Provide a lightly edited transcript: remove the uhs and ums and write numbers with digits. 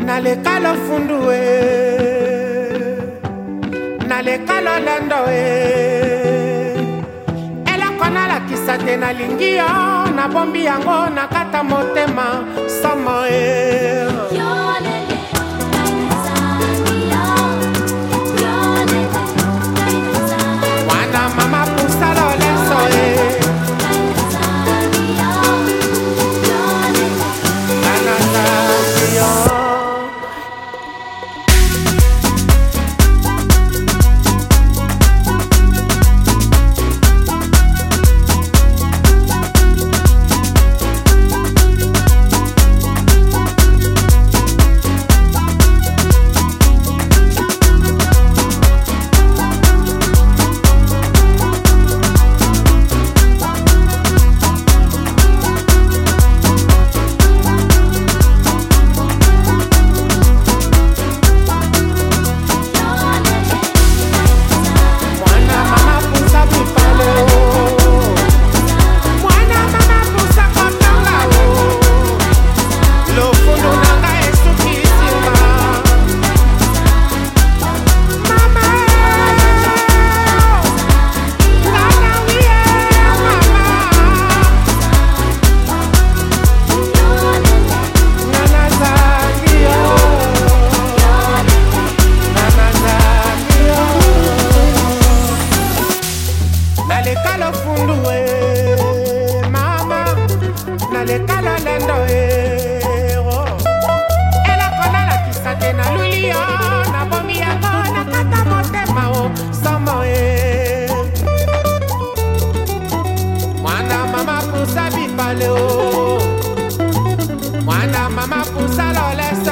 naleka lofundu naleka lolendo eloko nalakisa te nalingi yo nabombi yango nakata motema somo wana mama pusa loleso naleka lofundu mama naleka lolendo eloko nalakisa te naluli yo nabomi yango nakata motema somo mwana mama pusa bipale mwana mama pusa lolesa